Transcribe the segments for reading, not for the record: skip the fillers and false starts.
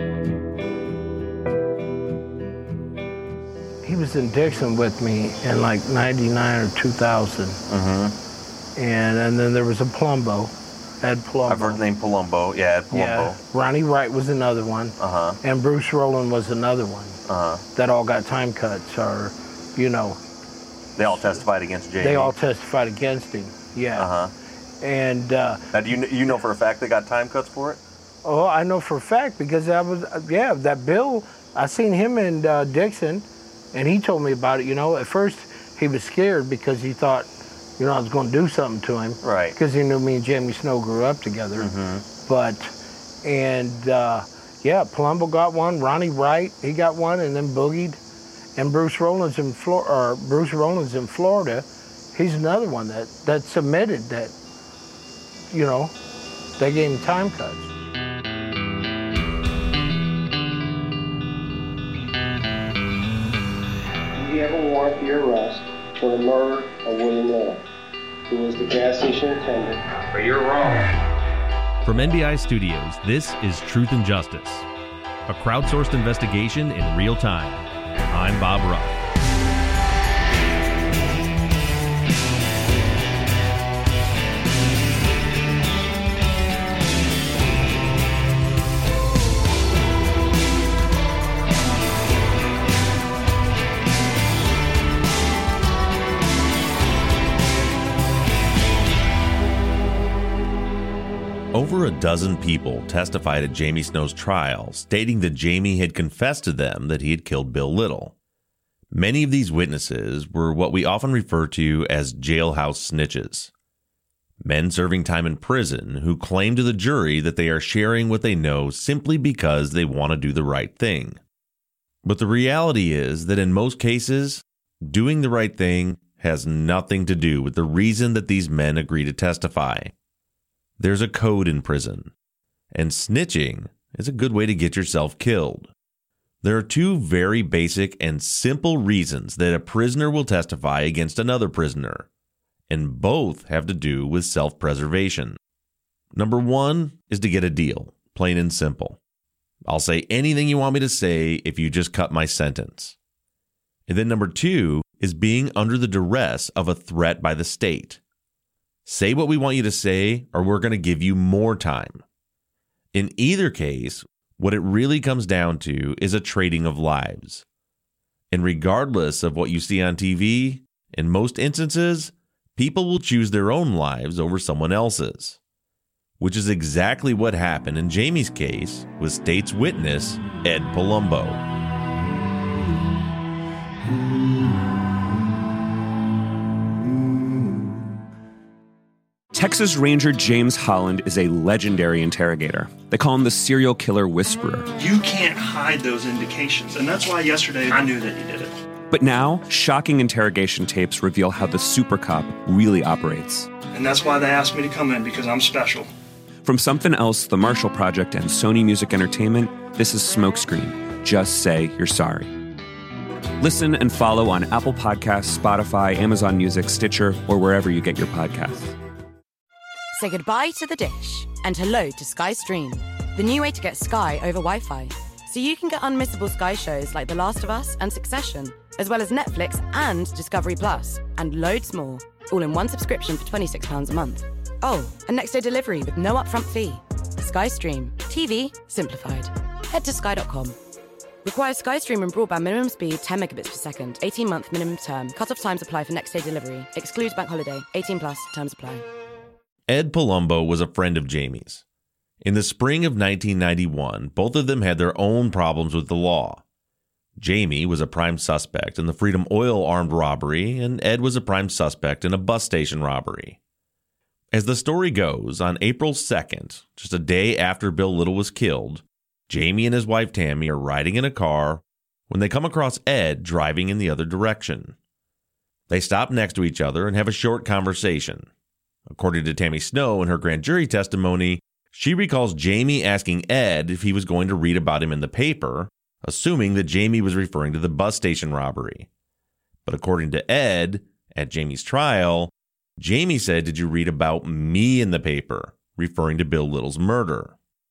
He was in Dixon with me in like 99 or 2000. And then there was a Palumbo, Ed Palumbo. I've heard the name Palumbo. Yeah, Ed Palumbo. Yeah. Ronnie Wright was another one. And Bruce Rowland was another one. That all got time cuts, or, you know. They all testified against Jamie. They all testified against him, yeah. And now, do you know for a fact they got time cuts for it? Oh, I know for a fact because that Bill, I seen him in Dixon, and he told me about it. You know, at first he was scared because he thought, you know, I was going to do something to him. Right. Because he knew me and Jamie Snow grew up together. Palumbo got one. Ronnie Wright, he got one, and then Boogied. And Bruce Rowland's in Florida. He's another one that submitted that, you know, they gave him time cuts. Do you have a warrant for your arrest for the murder of William Little, who was the gas station attendant? But you're wrong. From NBI Studios, this is Truth and Justice, a crowdsourced investigation in real time. I'm Bob Ruff. Over a dozen people testified at Jamie Snow's trial, stating that Jamie had confessed to them that he had killed Bill Little. Many of these witnesses were what we often refer to as jailhouse snitches. Men serving time in prison who claim to the jury that they are sharing what they know simply because they want to do the right thing. But the reality is that in most cases, doing the right thing has nothing to do with the reason that these men agree to testify. There's a code in prison, and snitching is a good way to get yourself killed. There are two very basic and simple reasons that a prisoner will testify against another prisoner, and both have to do with self-preservation. Number one is to get a deal, plain and simple. I'll say anything you want me to say if you just cut my sentence. And then number two is being under the duress of a threat by the state. Say what we want you to say, or we're going to give you more time. In either case, what it really comes down to is a trading of lives. And regardless of what you see on TV, in most instances, people will choose their own lives over someone else's. Which is exactly what happened in Jamie's case with state's witness, Ed Palumbo. Texas Ranger James Holland is a legendary interrogator. They call him the serial killer whisperer. You can't hide those indications, and that's why yesterday I knew that he did it. But now, shocking interrogation tapes reveal how the super cop really operates. And that's why they asked me to come in, because I'm special. From Something Else, The Marshall Project, and Sony Music Entertainment, this is Smokescreen. Just say you're sorry. Listen and follow on Apple Podcasts, Spotify, Amazon Music, Stitcher, or wherever you get your podcasts. Say goodbye to the dish and hello to Sky Stream, the new way to get Sky over Wi-Fi. So you can get unmissable Sky shows like The Last of Us and Succession, as well as Netflix and Discovery Plus, and loads more, all in one subscription for £26 a month. Oh, and next day delivery with no upfront fee. Sky Stream. TV simplified. Head to sky.com. Requires Sky Stream and broadband minimum speed 10 megabits per second, 18-month minimum term. Cut-off times apply for next day delivery. Excludes bank holiday. 18 plus. Terms apply. Ed Palumbo was a friend of Jamie's. In the spring of 1991, both of them had their own problems with the law. Jamie was a prime suspect in the Freedom Oil armed robbery, and Ed was a prime suspect in a bus station robbery. As the story goes, on April 2nd, just a day after Bill Little was killed, Jamie and his wife Tammy are riding in a car when they come across Ed driving in the other direction. They stop next to each other and have a short conversation. According to Tammy Snow in her grand jury testimony, she recalls Jamie asking Ed if he was going to read about him in the paper, assuming that Jamie was referring to the bus station robbery. But according to Ed, at Jamie's trial, Jamie said, "Did you read about me in the paper?" referring to Bill Little's murder.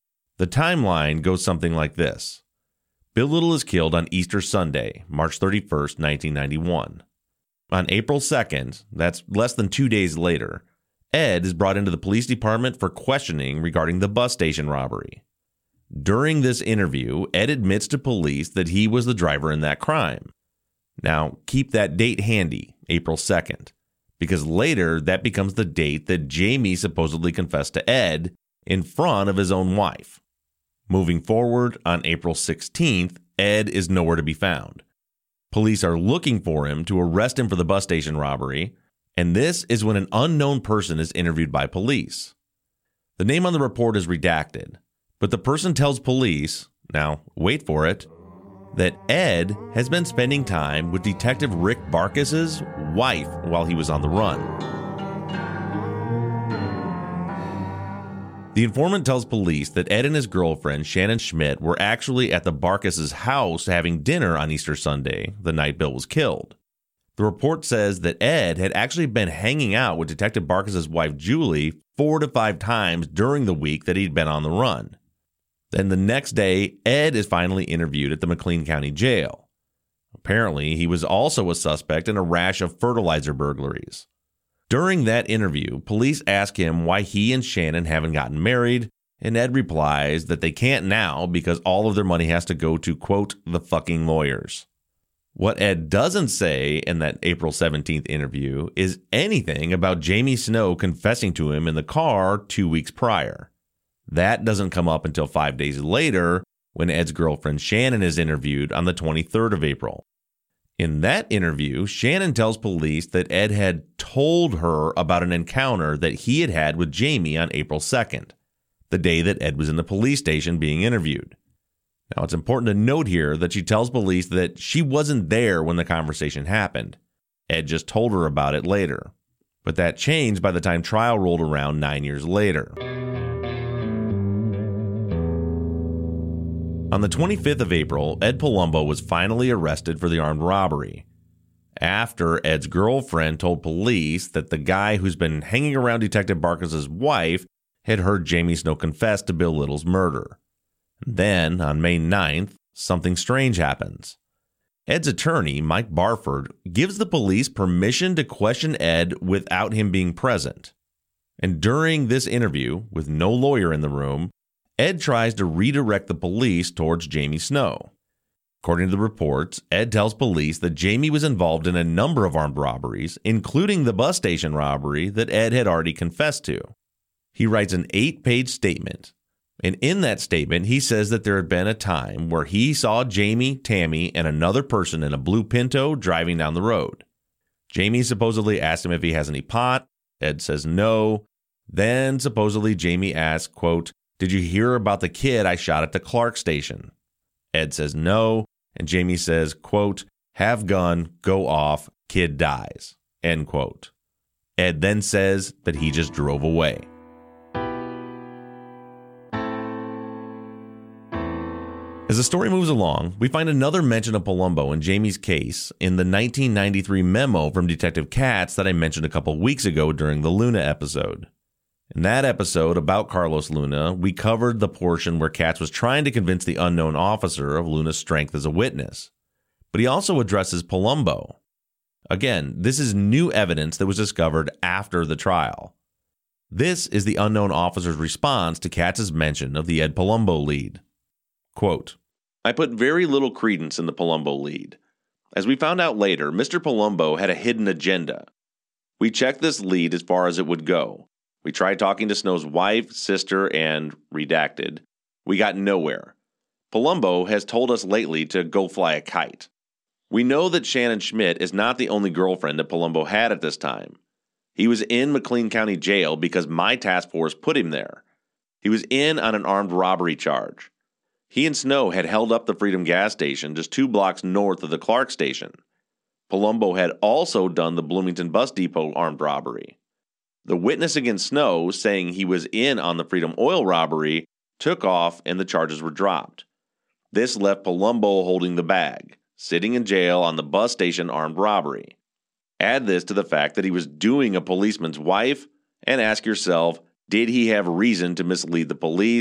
The timeline goes something like this. Bill Little is killed on Easter Sunday, March 31st, 1991. On April 2nd, that's less than 2 days later, Ed is brought into the police department for questioning regarding the bus station robbery. During this interview, Ed admits to police that he was the driver in that crime. Now, keep that date handy, April 2nd, because later that becomes the date that Jamie supposedly confessed to Ed in front of his own wife. Moving forward, on April 16th, Ed is nowhere to be found. Police are looking for him to arrest him for the bus station robbery, and this is when an unknown person is interviewed by police. The name on the report is redacted, but the person tells police, now wait for it, that Ed has been spending time with Detective Rick Barkis's wife while he was on the run. The informant tells police that Ed and his girlfriend, Shannon Schmidt, were actually at the Barkis's house having dinner on Easter Sunday, the night Bill was killed. The report says that Ed had actually been hanging out with Detective Barkis's wife, Julie, 4 to 5 times during the week that he'd been on the run. Then the next day, Ed is finally interviewed at the McLean County Jail. Apparently, he was also a suspect in a rash of fertilizer burglaries. During that interview, police ask him why he and Shannon haven't gotten married, and Ed replies that they can't now because all of their money has to go to, quote, the fucking lawyers. What Ed doesn't say in that April 17th interview is anything about Jamie Snow confessing to him in the car 2 weeks prior. That doesn't come up until 5 days later when Ed's girlfriend Shannon is interviewed on the 23rd of April. In that interview, Shannon tells police that Ed had told her about an encounter that he had had with Jamie on April 2nd, the day that Ed was in the police station being interviewed. Now, it's important to note here that she tells police that she wasn't there when the conversation happened. Ed just told her about it later. But that changed by the time trial rolled around 9 years later. On the 25th of April, Ed Palumbo was finally arrested for the armed robbery. After Ed's girlfriend told police that the guy who's been hanging around Detective Barkis's wife had heard Jamie Snow confess to Bill Little's murder. Then, on May 9th, something strange happens. Ed's attorney, Mike Barford, gives the police permission to question Ed without him being present. And during this interview, with no lawyer in the room, Ed tries to redirect the police towards Jamie Snow. According to the reports, Ed tells police that Jamie was involved in a number of armed robberies, including the bus station robbery that Ed had already confessed to. He writes an 8-page statement, and in that statement, he says that there had been a time where he saw Jamie, Tammy, and another person in a blue Pinto driving down the road. Jamie supposedly asked him if he has any pot. Ed says no. Then, supposedly, Jamie asks, quote, "Did you hear about the kid I shot at the Clark station?" Ed says no, and Jamie says, quote, "Have gun, go off, kid dies," end quote. Ed then says that he just drove away. As the story moves along, we find another mention of Palumbo in Jamie's case in the 1993 memo from Detective Katz that I mentioned a couple weeks ago during the Luna episode. In that episode about Carlos Luna, we covered the portion where Katz was trying to convince the unknown officer of Luna's strength as a witness. But he also addresses Palumbo. Again, this is new evidence that was discovered after the trial. This is the unknown officer's response to Katz's mention of the Ed Palumbo lead. Quote, "I put very little credence in the Palumbo lead. As we found out later, Mr. Palumbo had a hidden agenda. We checked this lead as far as it would go. We tried talking to Snow's wife, sister, and redacted. We got nowhere. Palumbo has told us lately to go fly a kite. We know that Shannon Schmidt is not the only girlfriend that Palumbo had at this time. He was in McLean County Jail because my task force put him there. He was in on an armed robbery charge. He and Snow had held up the Freedom gas station just 2 blocks north of the Clark station. Palumbo had also done the Bloomington bus depot armed robbery. The witness against Snow, saying he was in on the Freedom oil robbery, took off and the charges were dropped. This left Palumbo holding the bag, sitting in jail on the bus station armed robbery. Add this to the fact that he was doing a policeman's wife, and ask yourself, did he have reason to mislead the police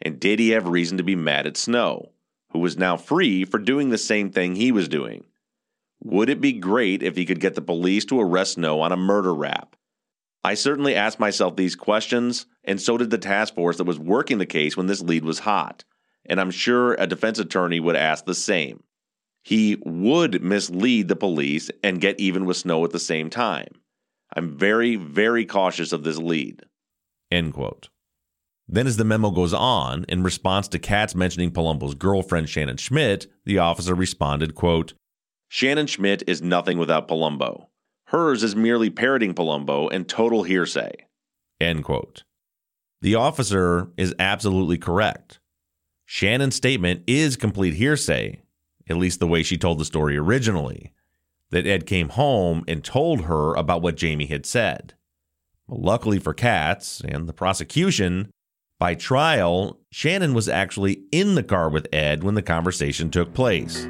And did he have reason to be mad at Snow, who was now free for doing the same thing he was doing? Would it be great if he could get the police to arrest Snow on a murder rap? I certainly asked myself these questions, and so did the task force that was working the case when this lead was hot. And I'm sure a defense attorney would ask the same. He would mislead the police and get even with Snow at the same time. I'm very, very cautious of this lead. End quote. Then as the memo goes on, in response to Katz mentioning Palumbo's girlfriend Shannon Schmidt, the officer responded, quote, Shannon Schmidt is nothing without Palumbo. Hers is merely parroting Palumbo and total hearsay. End quote. The officer is absolutely correct. Shannon's statement is complete hearsay, at least the way she told the story originally, that Ed came home and told her about what Jamie had said. Well, luckily for Katz and the prosecution, by trial, Shannon was actually in the car with Ed when the conversation took place.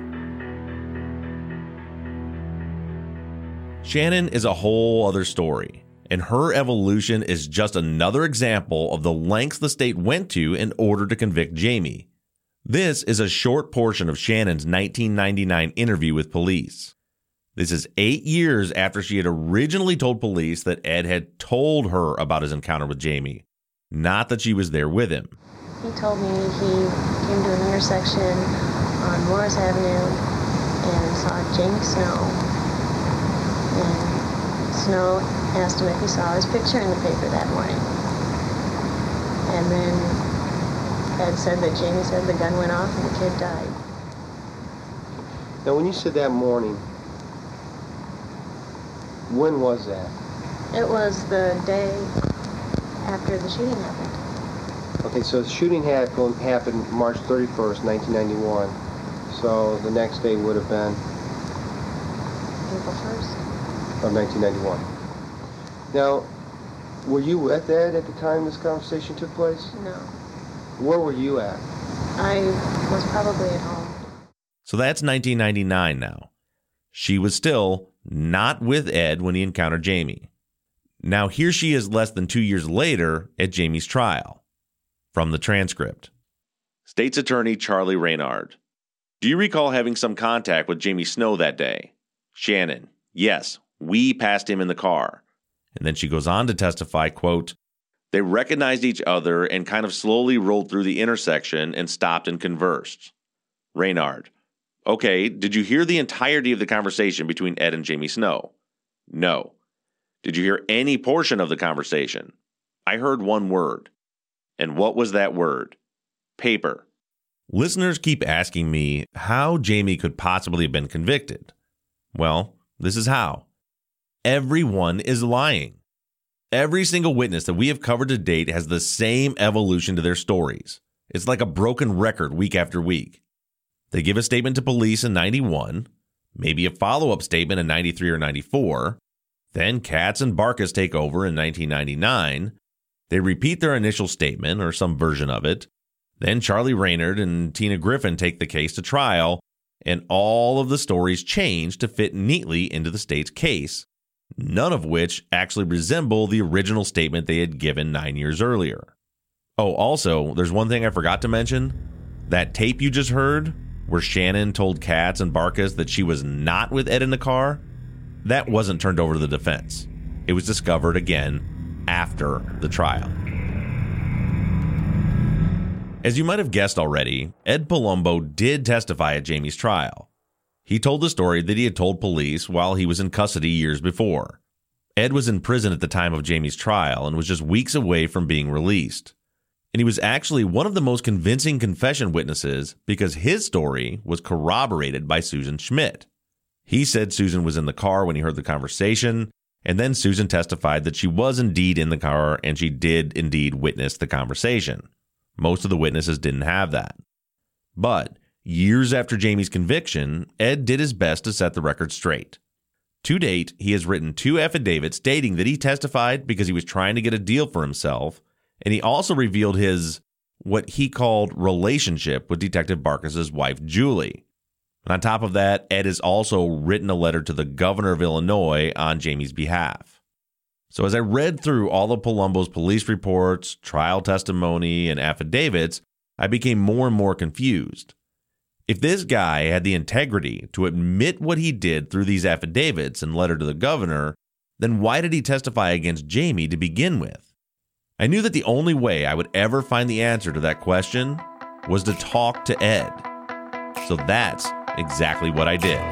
Shannon is a whole other story, and her evolution is just another example of the lengths the state went to in order to convict Jamie. This is a short portion of Shannon's 1999 interview with police. This is 8 years after she had originally told police that Ed had told her about his encounter with Jamie, not that she was there with him. He told me he came to an intersection on Morris Avenue and saw Jamie Snow. And Snow asked him if he saw his picture in the paper that morning. And then Ed said that Jamie said the gun went off and the kid died. Now, when you said that morning, when was that? It was the day after the shooting happened. Okay, so the shooting happened March 31st, 1991. So the next day would have been? April 1st. Of 1991. Now, were you at that at the time this conversation took place? No. Where were you at? I was probably at home. So that's 1999 now. She was still not with Ed when he encountered Jamie. Now here she is less than 2 years later at Jamie's trial. From the transcript. State's Attorney Charlie Reynard. Do you recall having some contact with Jamie Snow that day? Shannon. Yes, we passed him in the car. And then she goes on to testify, quote, they recognized each other and kind of slowly rolled through the intersection and stopped and conversed. Reynard. Okay, did you hear the entirety of the conversation between Ed and Jamie Snow? No. Did you hear any portion of the conversation? I heard one word. And what was that word? Paper. Listeners keep asking me how Jamie could possibly have been convicted. Well, this is how. Everyone is lying. Every single witness that we have covered to date has the same evolution to their stories. It's like a broken record week after week. They give a statement to police in 91, maybe a follow-up statement in 93 or 94. Then Katz and Barkas take over in 1999. They repeat their initial statement or some version of it. Then Charlie Reynard and Tina Griffin take the case to trial, and all of the stories change to fit neatly into the state's case, none of which actually resemble the original statement they had given 9 years earlier. Oh, also, there's one thing I forgot to mention. That tape you just heard, where Shannon told Katz and Barkas that she was not with Ed in the car, that wasn't turned over to the defense. It was discovered again after the trial. As you might have guessed already, Ed Palumbo did testify at Jamie's trial. He told the story that he had told police while he was in custody years before. Ed was in prison at the time of Jamie's trial and was just weeks away from being released. And he was actually one of the most convincing confession witnesses because his story was corroborated by Susan Schmidt. He said Susan was in the car when he heard the conversation, and then Susan testified that she was indeed in the car and she did indeed witness the conversation. Most of the witnesses didn't have that. But years after Jamie's conviction, Ed did his best to set the record straight. To date, he has written 2 affidavits stating that he testified because he was trying to get a deal for himself, and he also revealed his, what he called, relationship with Detective Barkas' wife, Julie. And on top of that, Ed has also written a letter to the governor of Illinois on Jamie's behalf. So as I read through all of Palumbo's police reports, trial testimony, and affidavits, I became more and more confused. If this guy had the integrity to admit what he did through these affidavits and letter to the governor, then why did he testify against Jamie to begin with? I knew that the only way I would ever find the answer to that question was to talk to Ed. So that's exactly what I did.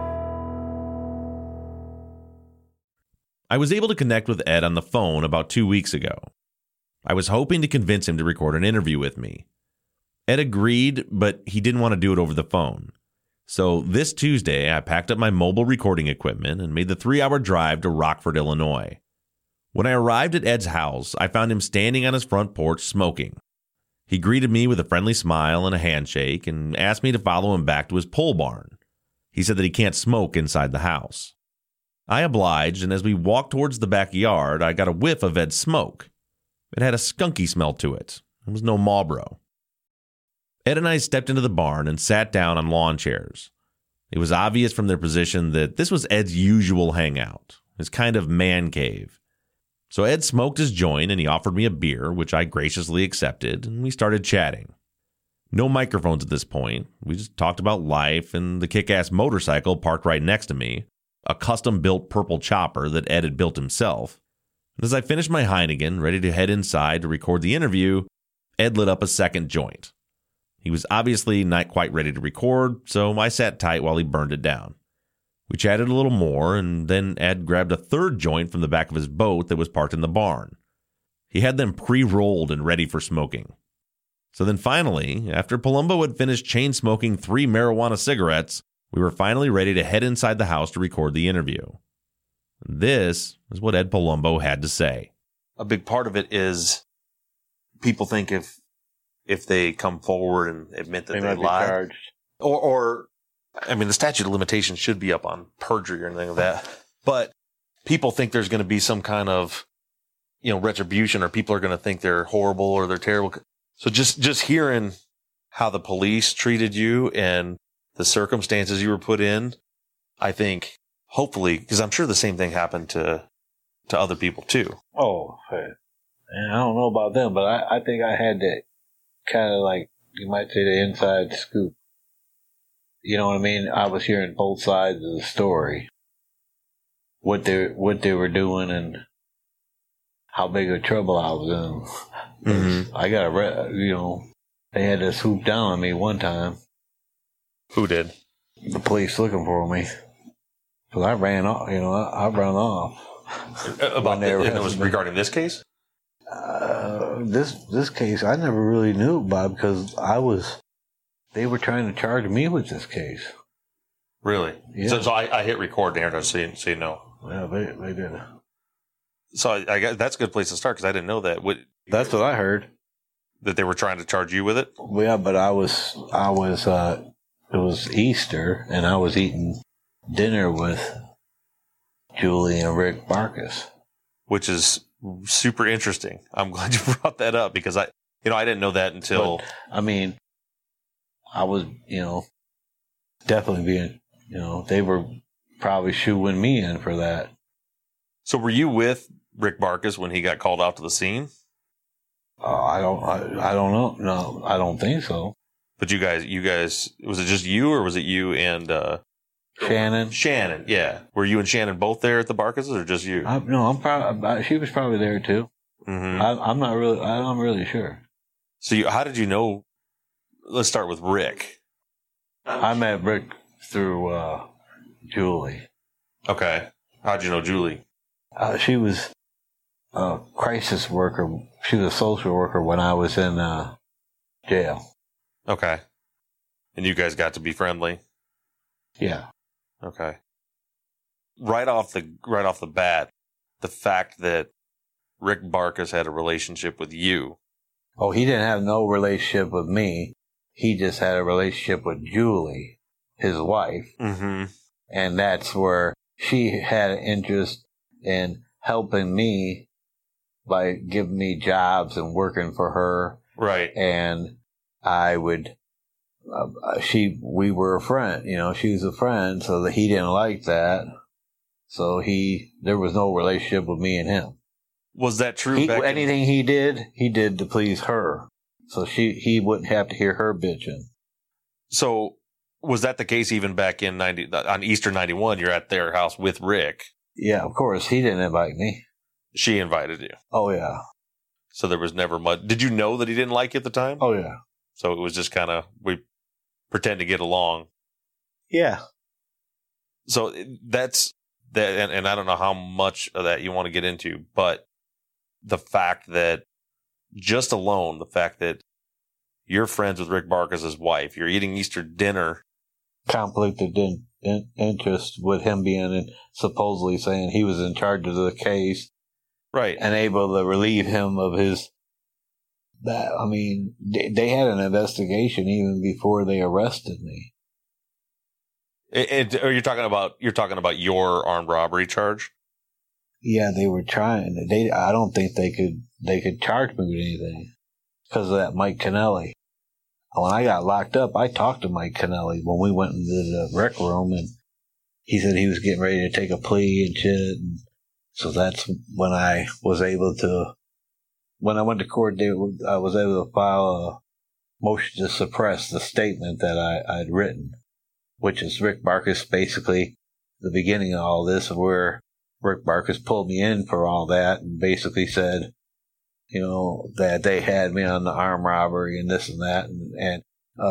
I was able to connect with Ed on the phone about 2 weeks ago. I was hoping to convince him to record an interview with me. Ed agreed, but he didn't want to do it over the phone. So this Tuesday, I packed up my mobile recording equipment and made the 3-hour drive to Rockford, Illinois. When I arrived at Ed's house, I found him standing on his front porch smoking. He greeted me with a friendly smile and a handshake and asked me to follow him back to his pole barn. He said that he can't smoke inside the house. I obliged, and as we walked towards the backyard, I got a whiff of Ed's smoke. It had a skunky smell to it. It was no Marlboro. Ed and I stepped into the barn and sat down on lawn chairs. It was obvious from their position that this was Ed's usual hangout, his kind of man cave. So Ed smoked his joint and he offered me a beer, which I graciously accepted, and we started chatting. No microphones at this point. We just talked about life and the kick-ass motorcycle parked right next to me, a custom-built purple chopper that Ed had built himself. And as I finished my Heineken, ready to head inside to record the interview, Ed lit up a second joint. He was obviously not quite ready to record, so I sat tight while he burned it down. We chatted a little more, and then Ed grabbed a third joint from the back of his boat that was parked in the barn. He had them pre-rolled and ready for smoking. So then finally, after Palumbo had finished chain-smoking 3 marijuana cigarettes, we were finally ready to head inside the house to record the interview. This is what Ed Palumbo had to say. A big part of it is people think if they come forward and admit that they lied, or I mean, the statute of limitations should be up on perjury or anything like that. But people think there's going to be some kind of, retribution, or people are going to think they're horrible or they're terrible. So just hearing how the police treated you and the circumstances you were put in, I think, hopefully, because I'm sure the same thing happened to other people too. Oh, man, I don't know about them, but I think I had that kind of, like, you might say, the inside scoop. You know what I mean? I was hearing both sides of the story, what they were doing, and how big of trouble I was in. Mm-hmm. I got they had to swoop down on me one time. Who did? The police looking for me. So I ran off. I ran off. And it was regarding this case. This case I never really knew about because they were trying to charge me with this case. Really? Yeah. So I hit record there so you know. Yeah, they did. So I guess that's a good place to start because I didn't know that. That's what I heard. That they were trying to charge you with it? Yeah, but I was. It was Easter, and I was eating dinner with Julie and Rick Barkus, which is super interesting. I'm glad you brought that up because I didn't know that until. But, I mean, I was, definitely being, they were probably shooing me in for that. So were you with Rick Barkus when he got called out to the scene? I don't know. No, I don't think so. But you guys, was it just you or was it you and Shannon? Shannon, yeah. Were you and Shannon both there at the Barkuses or just you? She was probably there too. Mm-hmm. I'm not really sure. So how did you know? Let's start with Rick. I met Rick through Julie. Okay. How'd you know Julie? She was a crisis worker. She was a social worker when I was in jail. Okay. And you guys got to be friendly? Yeah. Okay. Right off the bat, the fact that Rick Barkus had a relationship with you. Oh, he didn't have no relationship with me. He just had a relationship with Julie, his wife. Mm-hmm. And that's where she had an interest in helping me by giving me jobs and working for her. Right. And I would, we were a friend, she was a friend, so that he didn't like that. So there was no relationship with me and him. Was that true? Anything he did to please her. So he wouldn't have to hear her bitching. So was that the case even back in on Easter 91? You're at their house with Rick. Yeah, of course. He didn't invite me. She invited you. Oh, yeah. So there was never much. Did you know that he didn't like you at the time? Oh, yeah. So it was just kind of, we pretend to get along. Yeah. So that's that. And I don't know how much of that you want to get into, but the fact that just alone, the fact that you're friends with Rick Barkus' wife, you're eating Easter dinner. Conflicted interest with him being supposedly saying he was in charge of the case. Right. And able to relieve him of his. That, I mean, they had an investigation even before they arrested me. Or you're talking about your armed robbery charge? Yeah, they were trying. I don't think they could charge me with anything because of that Mike Kennelly. When I got locked up, I talked to Mike Kennelly when we went into the rec room, and he said he was getting ready to take a plea and shit. And so that's when I was able to. When I went to court, I was able to file a motion to suppress the statement that I'd written, which is Rick Barkus basically the beginning of all this, where Rick Barkus pulled me in for all that and basically said, you know, that they had me on the armed robbery and this and that. And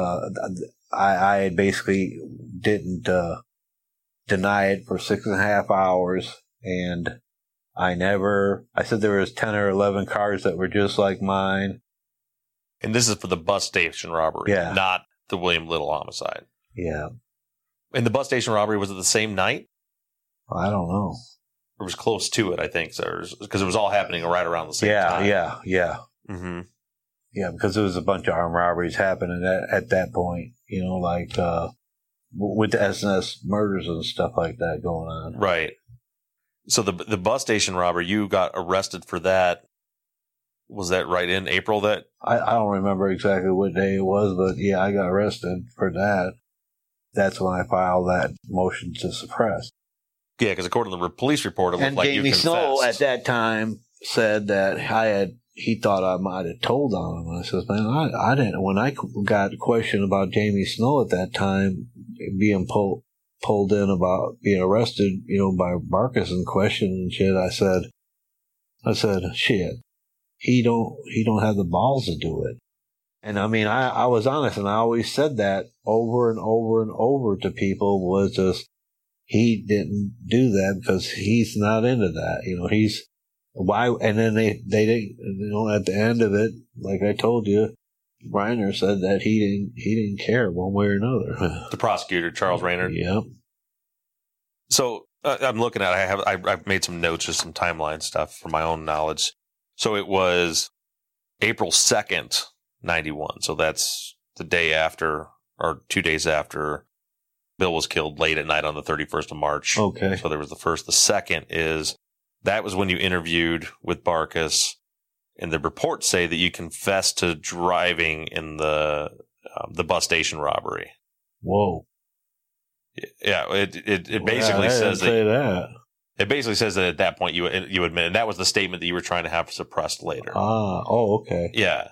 I basically didn't deny it for 6.5 hours. And I said there was 10 or 11 cars that were just like mine. And this is for the bus station robbery, not the William Little homicide. Yeah. And the bus station robbery, was it the same night? I don't know. It was close to it, I think, because it was all happening right around the same time. Yeah. Mm-hmm. Yeah, because there was a bunch of armed robberies happening at that point, you know, like with the SNS murders and stuff like that going on. Right. So the bus station robbery, you got arrested for that. Was that right in April? That I don't remember exactly what day it was, but yeah, I got arrested for that. That's when I filed that motion to suppress. Yeah, because according to the police report, it looked like you confessed. And Jamie Snow at that time said that he thought I might have told on him. I says, man, I didn't. When I got questioned about Jamie Snow at that time being pulled in about being arrested, you know, by Barkus and questioned and shit, I said, shit, he don't have the balls to do it. And I mean, I was honest, and I always said that over and over and over to people, was just, he didn't do that because he's not into that. You know, why? And then they didn't, you know, at the end of it, like I told you, Reiner said that he didn't care one way or another. The prosecutor, Charles Reiner. Yep. So I'm looking at it. I've made some notes, just some timeline stuff for my own knowledge. So it was April 2nd, 91. So that's the day after, or 2 days after Bill was killed late at night on the 31st of March. Okay. So there was the first. The second is, that was when you interviewed with Barkus, and the reports say that you confessed to driving in the bus station robbery. Whoa. Yeah, it basically says that. It basically says that at that point you admit, and that was the statement that you were trying to have suppressed later. Okay. Yeah.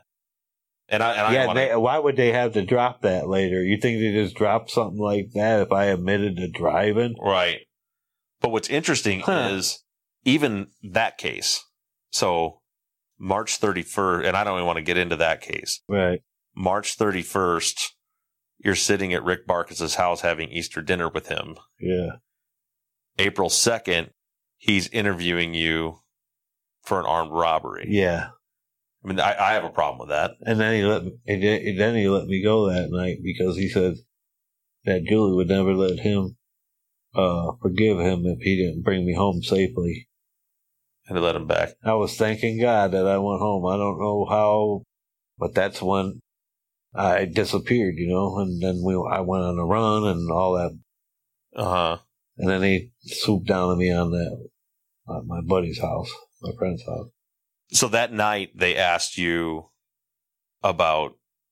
Why would they have to drop that later? You think they just drop something like that if I admitted to driving? Right. But what's interesting is even that case. So March 31st, and I don't even want to get into that case. Right. March 31st, you're sitting at Rick Barkus' house having Easter dinner with him. Yeah. April 2nd, he's interviewing you for an armed robbery. Yeah. I mean, I have a problem with that. And then he let me go that night because he said that Julie would never let him forgive him if he didn't bring me home safely. And to let him back. I was thanking God that I went home. I don't know how, but that's when I disappeared, you know, and then I went on a run and all that. Uh-huh. And then he swooped down on me on my buddy's house, my friend's house. So that night they asked you about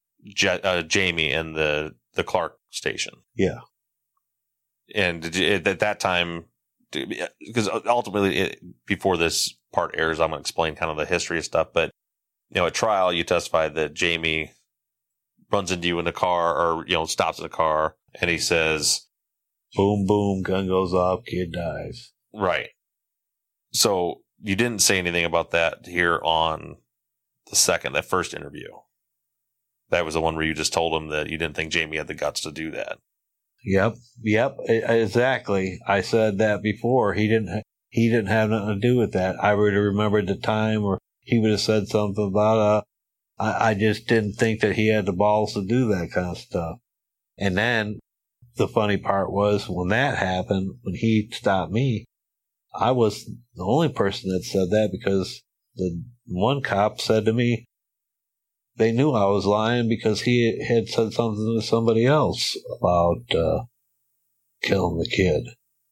Jamie and the Clark station. Yeah. And did you, at that time, because ultimately before this part airs, I'm going to explain kind of the history of stuff. But at trial, you testified that Jamie runs into you in the car or, stops in the car and he says, boom, boom, gun goes off, kid dies. Right. So you didn't say anything about that here on that first interview. That was the one where you just told him that you didn't think Jamie had the guts to do that. Yep, exactly. I said that before. He didn't have nothing to do with that. I would have remembered the time where he would have said something about I just didn't think that he had the balls to do that kind of stuff. And then the funny part was when that happened, when he stopped me, I was the only person that said that because the one cop said to me, they knew I was lying because he had said something to somebody else about killing the kid.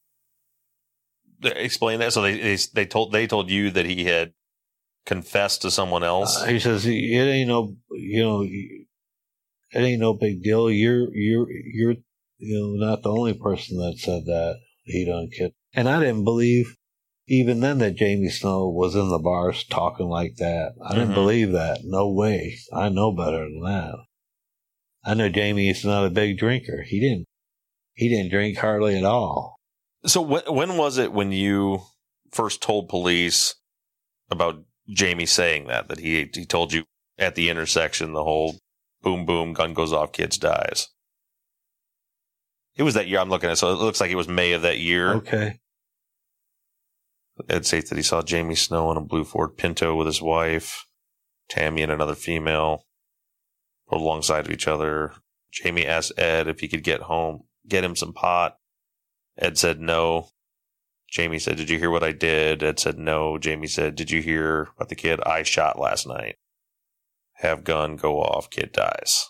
Explain that. So they told you that he had confessed to someone else. He says it ain't no, it ain't no big deal. You're not the only person that said that he done kid. And I didn't believe even then that Jamie Snow was in the bars talking like that. I didn't believe that. No way. I know better than that. I know Jamie is not a big drinker. He didn't drink hardly at all. So when was it when you first told police about Jamie saying that he told you at the intersection, the whole boom, boom, gun goes off, kids dies? It was that year I'm looking at, so it looks like it was May of that year. Okay. Ed states that he saw Jamie Snow in a blue Ford Pinto with his wife, Tammy and another female, rode alongside of each other. Jamie asked Ed if he could get him some pot. Ed said no. Jamie said, "Did you hear what I did?" Ed said no. Jamie said, "Did you hear about the kid I shot last night? Have gun, go off, kid dies."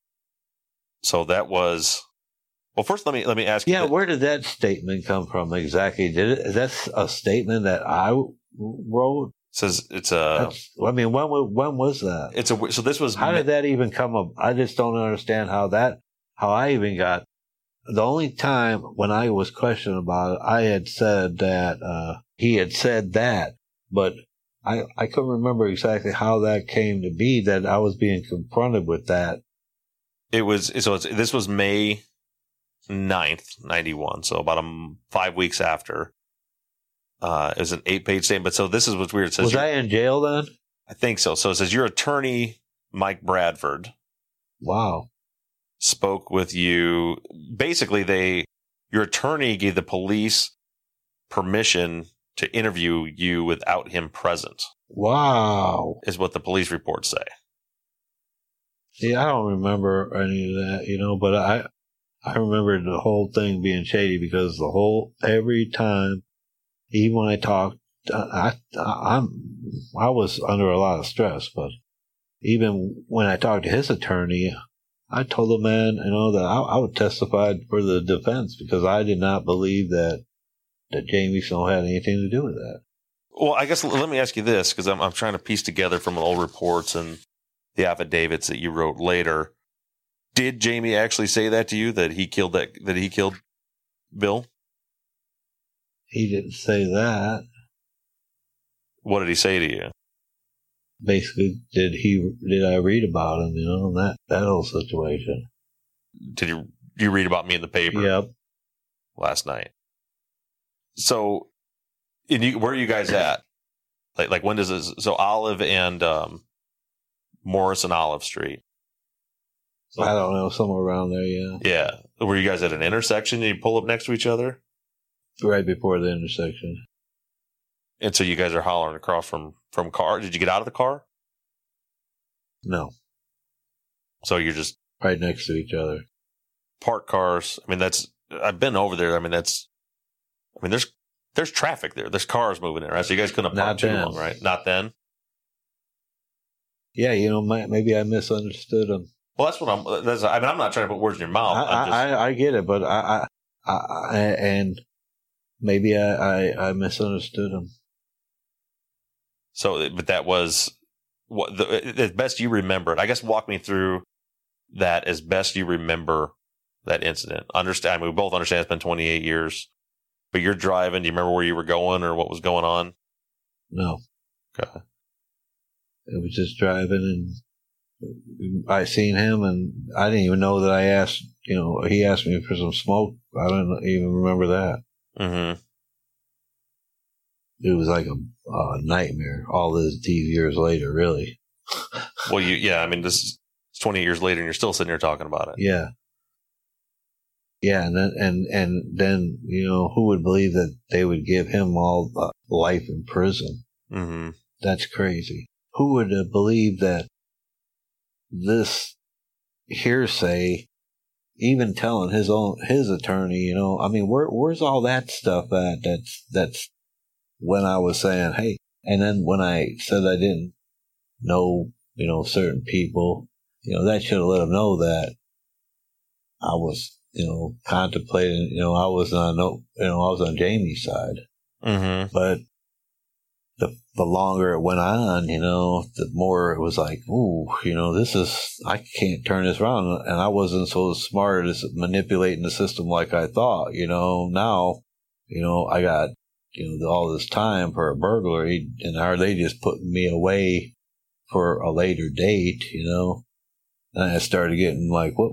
So that was... Well, first, let me ask you. Yeah, where did that statement come from exactly? That's a statement that I wrote? It says it's a... when was that? So this was... How did that even come up? I just don't understand how I even got... The only time when I was questioned about it, I had said that he had said that, but I couldn't remember exactly how that came to be, that I was being confronted with that. This was May 9th, 91, so about 5 weeks after. It was an 8-page statement, but so this is what's weird. It says, was I in jail then? I think so. So it says your attorney, Mike Bradford. Wow. Spoke with you. Basically, your attorney gave the police permission to interview you without him present. Wow. Is what the police reports say. See, I don't remember any of that, but I remember the whole thing being shady because every time, even when I talked, I was under a lot of stress, but even when I talked to his attorney, I told the man, that I would testify for the defense because I did not believe that Jamie Snow had anything to do with that. Well, I guess let me ask you this, because I'm trying to piece together from old reports and the affidavits that you wrote later. Did Jamie actually say that to you, that he killed Bill? He didn't say that. What did he say to you? Basically, did I read about him, that whole situation. Did you read about me in the paper? Yep. Last night. So, where are you guys at? Like when does this? So Olive and Morris and Olive Street. I don't know, somewhere around there, yeah. Yeah. Were you guys at an intersection? Did you pull up next to each other? Right before the intersection. And so you guys are hollering across from car. Did you get out of the car? No. So you're just... right next to each other. Parked cars. I mean, I've been over there. I mean, there's traffic there. There's cars moving in, right? So you guys couldn't have parked too long, right? Not then? Yeah, maybe I misunderstood him. Well, I'm not trying to put words in your mouth. I get it, but and maybe I misunderstood him. So, but that was as best you remember it. I guess walk me through that as best you remember that incident. We both understand it's been 28 years, but you're driving. Do you remember where you were going or what was going on? No. Okay. It was just driving, and I seen him, and I didn't even know that I asked. He asked me for some smoke. I don't even remember that. Mm-hmm. It was like a nightmare. All these years later, really. Well, this is 20 years later, and you're still sitting here talking about it. Yeah. Yeah, and then who would believe that they would give him all life in prison? Mm-hmm. That's crazy. Who would have believed that this hearsay, even telling his attorney, where's all that stuff at? That's when I was saying, hey, and then when I said I didn't know, certain people, that should have let him know that I was, contemplating, I was on Jamie's side. Mm-hmm. But the longer it went on, the more it was like, ooh, I can't turn this around. And I wasn't so smart as manipulating the system like I thought, now, I got, all this time for a burglary, and are they just putting me away for a later date, And I started getting like, what,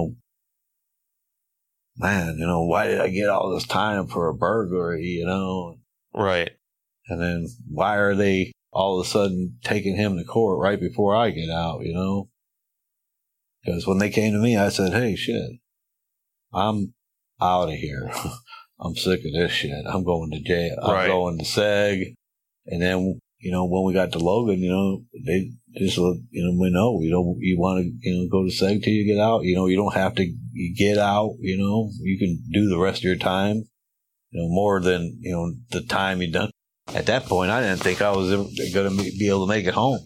man, why did I get all this time for a burglary, Right. And then why are they all of a sudden taking him to court right before I get out, Because when they came to me, I said, hey, shit, I'm out of here. I'm sick of this shit. I'm going to jail. I'm going to SEG. And then, when we got to Logan, they just, we know, you want to, go to SEG till you get out. You don't have to get out, you can do the rest of your time, more than, the time you done. At that point, I didn't think I was going to be able to make it home.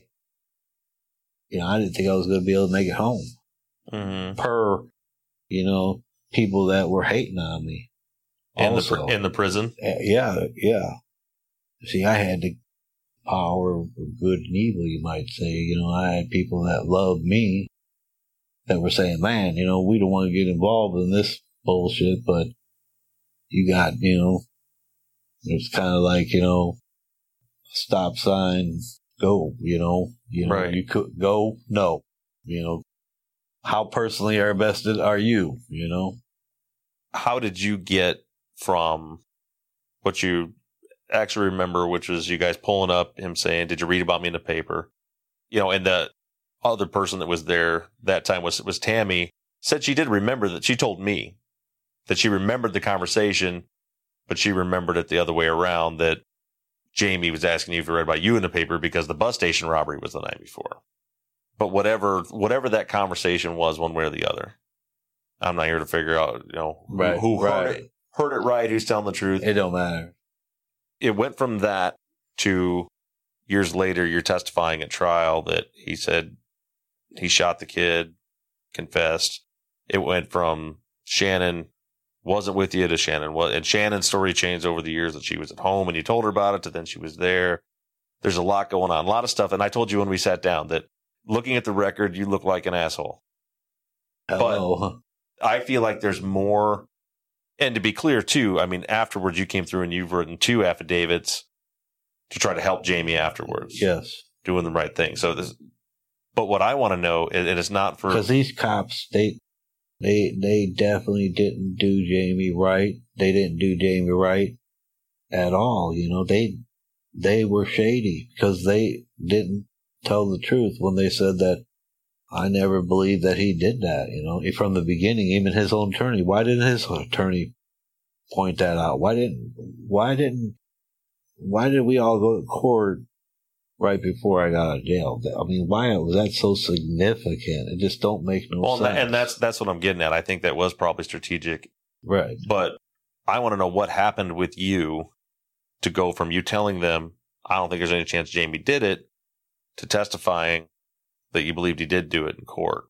I didn't think I was going to be able to make it home. Mm-hmm. Per, people that were hating on me. In the prison? Yeah. See, I had the power of good and evil, you might say. I had people that loved me that were saying, man, we don't want to get involved in this bullshit, but you got, it's kind of like, stop sign, go, right. You could go, no, how personally invested are you, How did you get from what you actually remember, which was you guys pulling up, him saying, did you read about me in the paper? And the other person that was there that time was Tammy, said she did remember that. She told me that she remembered the conversation, but she remembered it the other way around, that Jamie was asking you if you read about you in the paper because the bus station robbery was the night before. But whatever that conversation was, one way or the other, I'm not here to figure out, who heard it right, who's telling the truth. It don't matter. It went from that to years later, you're testifying at trial that he said he shot the kid, confessed. It went from Shannon wasn't with you to Shannon was, and Shannon's story changed over the years that she was at home and you told her about it, to then she was there. There's a lot going on, a lot of stuff. And I told you when we sat down that looking at the record, you look like an asshole. Hello. But I feel like there's more. And to be clear, too, afterwards you came through and you've written 2 affidavits to try to help Jamie afterwards. Yes. Doing the right thing. But what I want to know, and it's not for. Because these cops, they definitely didn't do Jamie right. They didn't do Jamie right at all. They were shady because they didn't tell the truth when they said that. I never believed that he did that, from the beginning, even his own attorney. Why didn't his attorney point that out? Why did we all go to court right before I got out of jail? Why was that so significant? It just don't make no sense. And that's what I'm getting at. I think that was probably strategic. Right. But I want to know what happened with you to go from you telling them, I don't think there's any chance Jamie did it, to testifying that you believed he did do it in court.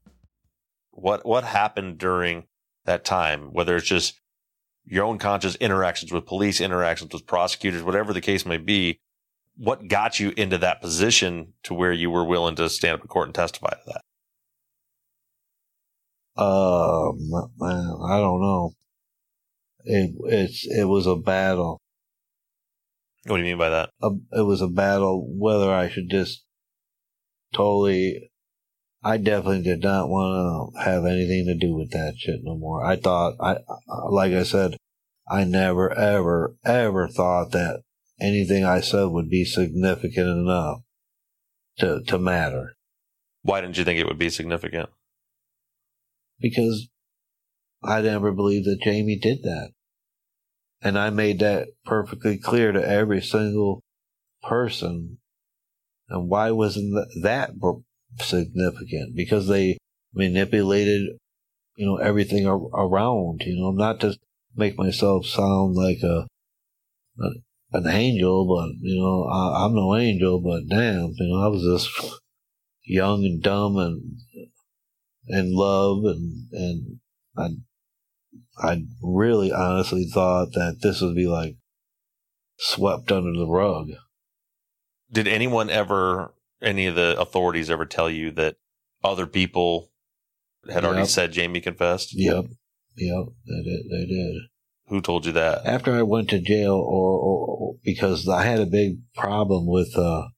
What happened during that time, whether it's just your own conscious interactions with police, interactions with prosecutors, whatever the case may be, what got you into that position to where you were willing to stand up in court and testify to that? Man, I don't know. It was a battle. What do you mean by that? It was a battle whether I should just totally. I definitely did not want to have anything to do with that shit no more. I thought, like I said, I never, ever, ever thought that anything I said would be significant enough to matter. Why didn't you think it would be significant? Because I never believed that Jamie did that. And I made that perfectly clear to every single person. And why wasn't that significant? Because they manipulated, everything around, not to make myself sound like an angel, but, I'm no angel, but damn, I was just young and dumb and in love, and I really honestly thought that this would be like swept under the rug. Did any of the authorities ever tell you that other people had already said Jamie confessed? Yep, they did. Who told you that? After I went to jail, or because I had a big problem with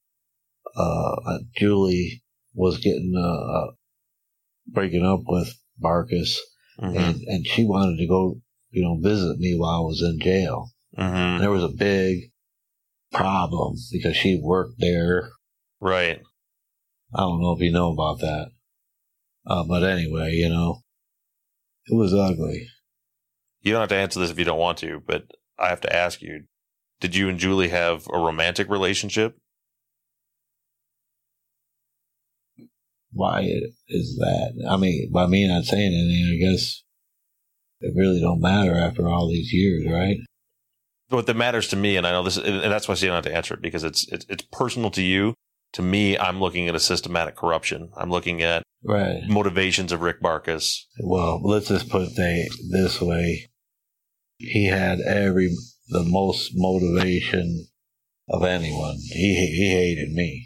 Julie was getting breaking up with Barkus, and she wanted to go, visit me while I was in jail. And there was a big problem because she worked there. Right. I don't know if you know about that. But anyway, it was ugly. You don't have to answer this if you don't want to, but I have to ask you, did you and Julie have a romantic relationship? Why is that? I mean, by me not saying anything, I guess it really don't matter after all these years, right? What that matters to me, and I know this, and that's why I say you don't have to answer it, because it's personal to you. To me, I'm looking at a systematic corruption. I'm looking at motivations of Rick Barkus. Well, let's just put it this way. He had the most motivation of anyone. He hated me.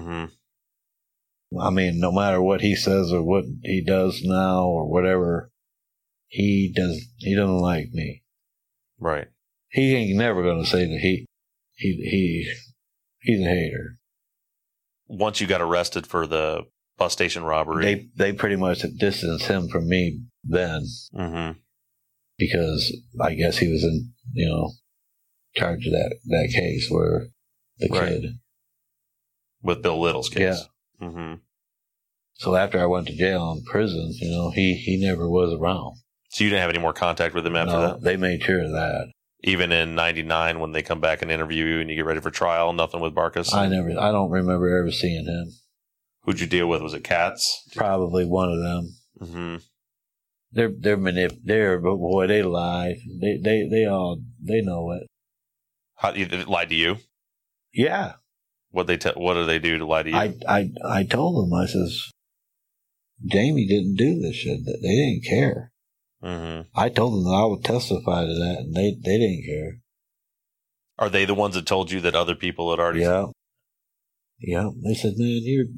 I mean, no matter what he says or what he does now or whatever, he doesn't like me. Right. He ain't never going to say that he's a hater. Once you got arrested for the bus station robbery, they pretty much distanced him from me then, because I guess he was in charge of that case where the kid with Bill Little's case. Yeah. So after I went to jail and prison, he never was around. So you didn't have any more contact with him after that? They made sure of that. Even in '99, when they come back and interview you and you get ready for trial, nothing with Barkus? I don't remember ever seeing him. Who'd you deal with? Was it Katz? Probably one of them. They're but boy, they lie. They know it. How they lied to you? Yeah. What do they do to lie to you? I told them, I says, Jamie didn't do this shit. They didn't care. I told them that I would testify to that, and they didn't care. Are they the ones that told you that other people had already? Yeah. They said, man, you're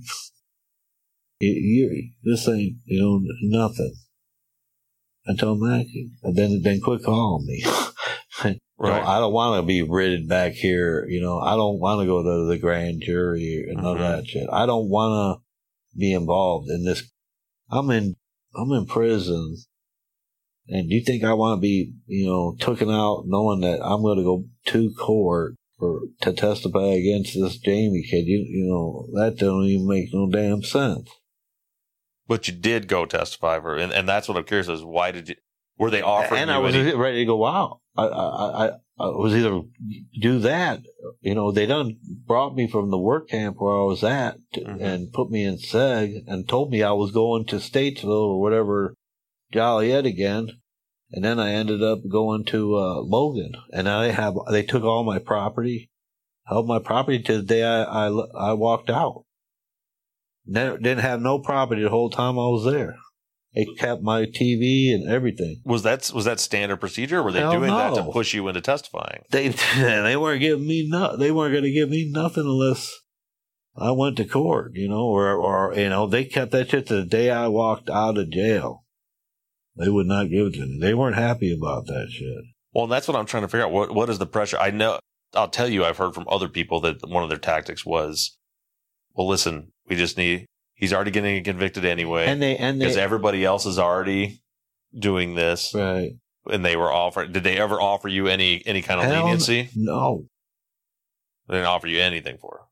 this ain't nothing. I told them that, and then quit calling me. Right. I don't want to be written back here. I don't want to go to the grand jury and all that shit. I don't want to be involved in this. I'm in prison. And do you think I want to be, taken out knowing that I'm going to go to court to testify against this Jamie kid? That don't even make no damn sense. But you did go testify for, and that's what I'm curious is, why did you? Were they offering? And I was ready to go out. I was either do that. They done brought me from the work camp where I was at and put me in SEG and told me I was going to Statesville or whatever. Joliet again, and then I ended up going to Logan, and they took all my property, held my property to the day I walked out. Didn't have no property the whole time I was there. They kept my TV and everything. Was that standard procedure, or were they doing that to push you into testifying? They weren't giving me They weren't going to give me nothing unless I went to court, or they kept that shit to the day I walked out of jail. They would not give it to me. They weren't happy about that shit. Well, that's what I'm trying to figure out. What is the pressure? I know, I'll tell you, I've heard from other people that one of their tactics was, well, listen, he's already getting convicted anyway. And because everybody else is already doing this. Right. And they were did they ever offer you any kind of leniency? No. They didn't offer you anything for it.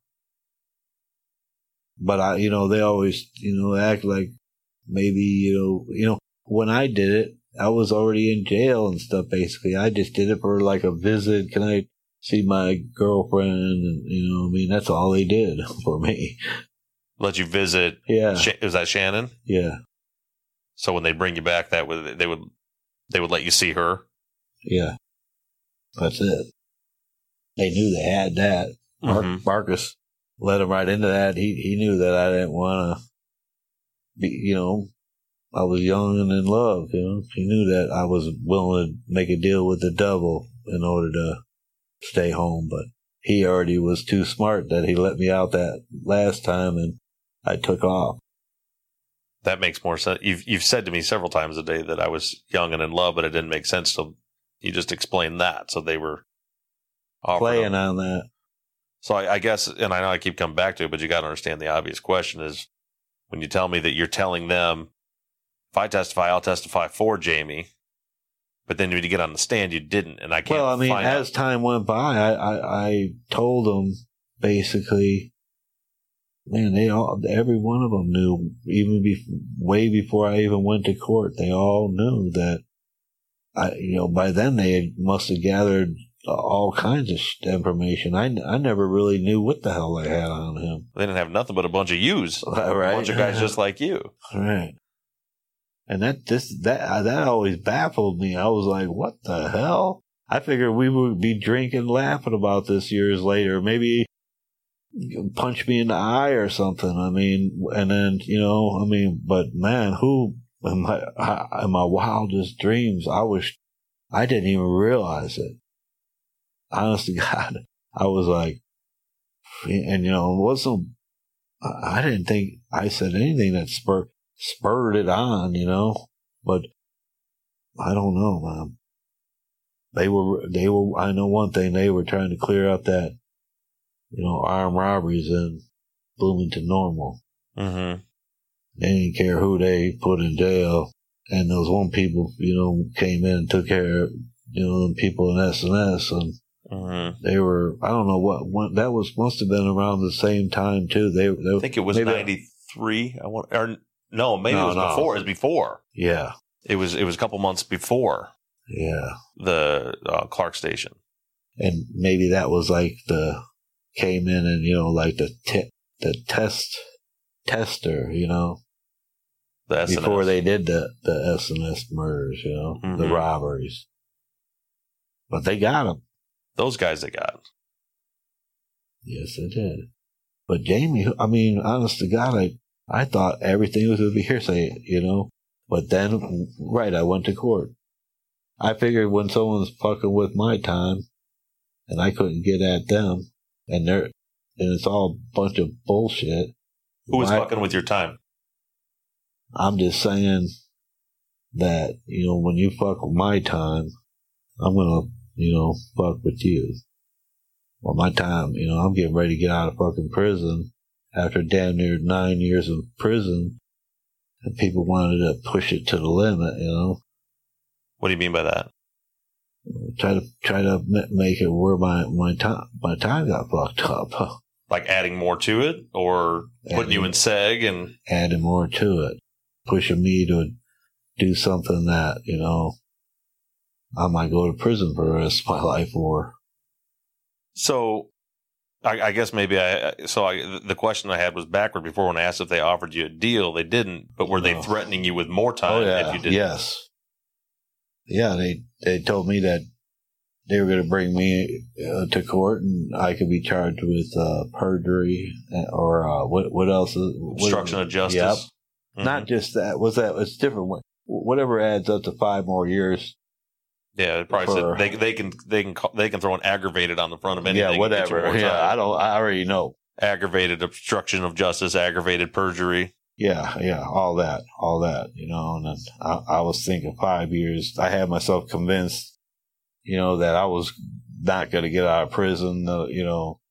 But they always, act like maybe, when I did it, I was already in jail and stuff, basically. I just did it for like a visit. Can I see my girlfriend? And, that's all they did for me. Let you visit? Yeah. Was that Shannon? Yeah. So when they bring you back, they would let you see her? Yeah. That's it. They knew they had that. Marcus led him right into that. He knew that I didn't want to be, I was young and in love, He knew that I was willing to make a deal with the devil in order to stay home, but he already was too smart that he let me out that last time and I took off. That makes more sense. You've said to me several times a day that I was young and in love, but it didn't make sense till you just explained that. So they were playing on that. So I guess, and I know I keep coming back to it, but you got to understand the obvious question is when you tell me that you're telling them, if I testify, I'll testify for Jamie. But then when you get on the stand, you didn't, and I can't. Well, I mean, as time went by, I told them basically, man, every one of them knew, even way before I even went to court, they all knew that by then they must have gathered all kinds of information. I never really knew what the hell they had on him. They didn't have nothing but a bunch of yous, right? A bunch of guys just like you, right? And that always baffled me. I was like, what the hell? I figured we would be drinking, laughing about this years later. Maybe punch me in the eye or something. I mean, and then, but man, who in my wildest dreams, I didn't even realize it. Honest to God, I was like, and I didn't think I said anything that spurred it on, but I don't know, man. They were, I know one thing, they were trying to clear up that, armed robberies in Bloomington Normal. Mm-hmm. They didn't care who they put in jail. And those one people, came in and took care of, the people in S&S, and they were, I don't know what that must have been around the same time too. I think it was 93. Maybe it was before. It was before. Yeah. It was a couple months before. Yeah. The Clark station. And maybe that was like came in and, like the tester, The S&S. Before they did the S&S murders, the robberies. But they got them. Those guys they got. Yes, they did. But Jamie, I mean, honest to God, I thought everything was going to be hearsay, But then, I went to court. I figured when someone's fucking with my time, and I couldn't get at them, and it's all a bunch of bullshit. Who was fucking with your time? I'm just saying that, when you fuck with my time, I'm going to, fuck with you. Well, my time, I'm getting ready to get out of fucking prison after damn near 9 years of prison, and people wanted to push it to the limit, What do you mean by that? Try to make it where my time got fucked up. Like adding more to it, or putting you in seg and adding more to it, pushing me to do something that I might go to prison for the rest of my life for. So, I guess maybe the question I had was backward before when I asked if they offered you a deal. They didn't, but were they threatening you with more time if you didn't? Yes. Yeah, they told me that they were going to bring me to court and I could be charged with perjury or what else? Obstruction of justice. Yep. Mm-hmm. Not just that. It's different. Whatever adds up to 5 more years. Yeah, it probably said they can throw an aggravated on the front of anything. Yeah, whatever. Yeah, I already know. Aggravated obstruction of justice, aggravated perjury. Yeah, all that, and then I was thinking 5 years. I had myself convinced, that I was not going to get out of prison,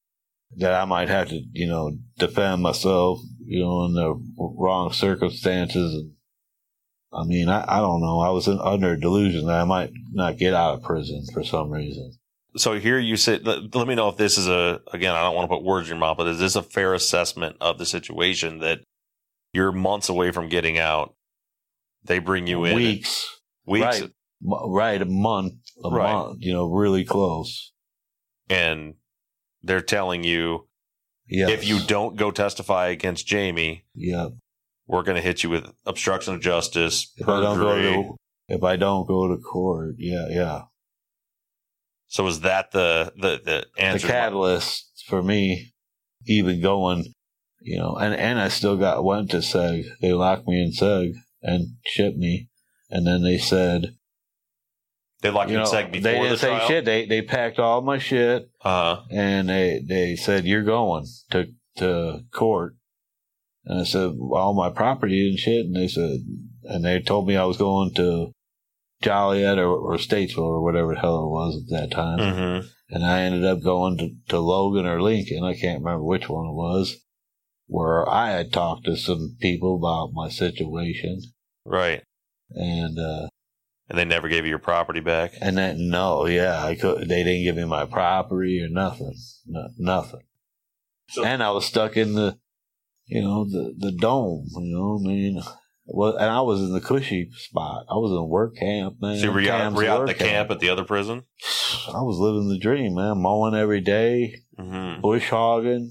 that I might have to, defend myself, in the wrong circumstances. I mean, I don't know. I was under a delusion that I might not get out of prison for some reason. So here you sit. Let me know if this is again, I don't want to put words in your mouth, but is this a fair assessment of the situation that you're months away from getting out? They bring you in. Weeks. Right. A month, really close. And they're telling you, yes, if you don't go testify against Jamie, we're going to hit you with obstruction of justice, if I don't go to court, yeah. So is that the answer? The catalyst for me even going, and I still went to SEG. They locked me in SEG and shipped me. And then they said, they locked you in SEG before they didn't the trial? say shit. They packed all my shit. And they said, you're going to court. And I said, all my property and shit. And they said, and they told me I was going to Joliet or Statesville or whatever the hell it was at that time. Mm-hmm. And I ended up going to Logan or Lincoln. I can't remember which one it was, where I had talked to some people about my situation. Right. And they never gave you your property back? And then, they didn't give me my property or nothing. Nothing. So, and I was stuck in the dome, and I was in the cushy spot. I was in work camp, man. So were you out the camp at the other prison? I was living the dream, man. Mowing every day, bush hogging,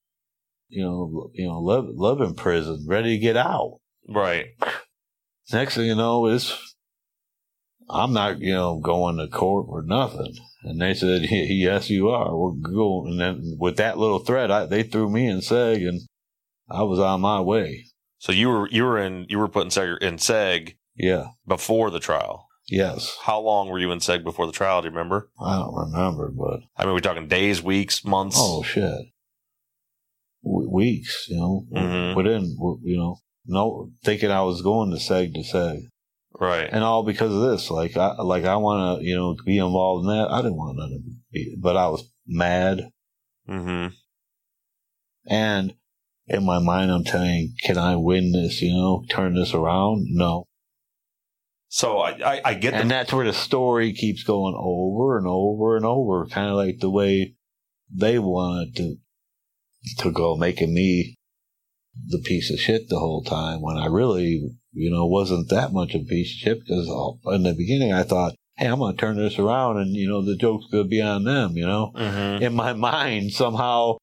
living prison, ready to get out. Right. Next thing you know is I'm not, going to court or nothing. And they said, yes, you are. We're going. And then with that little threat, they threw me in SEG, and I was on my way. So you were put in SEG before the trial? Yes. How long were you in SEG before the trial? Do you remember? I don't remember, but I mean, we're talking days, weeks, months? Oh, shit. Weeks, Mm-hmm. Within, thinking I was going to SEG. Right. And all because of this. Like I want to, be involved in that. I didn't want nothing to be, but I was mad. Mm-hmm. And in my mind, I'm telling, can I win this, turn this around? No. So I get and that's where the story keeps going over and over and over, kind of like the way they wanted to go, making me the piece of shit the whole time when I really, wasn't that much of a piece of shit, because in the beginning I thought, hey, I'm going to turn this around and, the joke's going to be on them, Mm-hmm. In my mind, somehow,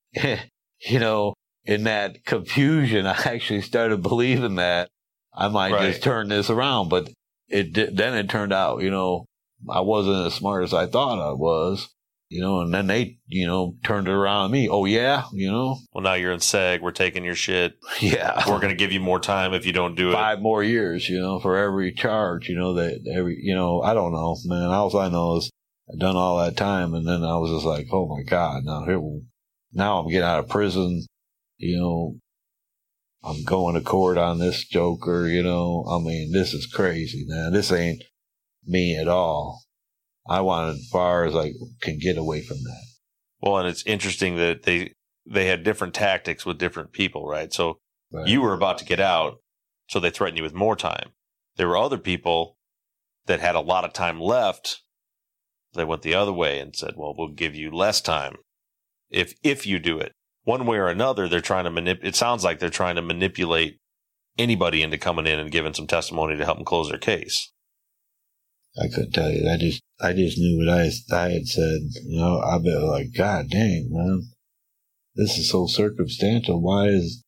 in that confusion, I actually started believing that I might just turn this around. But then it turned out, I wasn't as smart as I thought I was, and then they, turned it around on me. Oh, yeah, Well, now you're in SEG. We're taking your shit. Yeah. We're going to give you more time if you don't do 5 more years, for every charge, I don't know, man. All I know is I've done all that time. And then I was just like, oh, my God, now I'm getting out of prison. I'm going to court on this joker, I mean, this is crazy, man. This ain't me at all. I want as far as I can get away from that. Well, and it's interesting that they had different tactics with different people, right? So you were about to get out, so they threatened you with more time. There were other people that had a lot of time left. They went the other way and said, well, we'll give you less time if you do it. One way or another, they're trying to it sounds like they're trying to manipulate anybody into coming in and giving some testimony to help them close their case. I couldn't tell you. I just knew what I had said. I've been like, God dang, man, this is so circumstantial. Why is,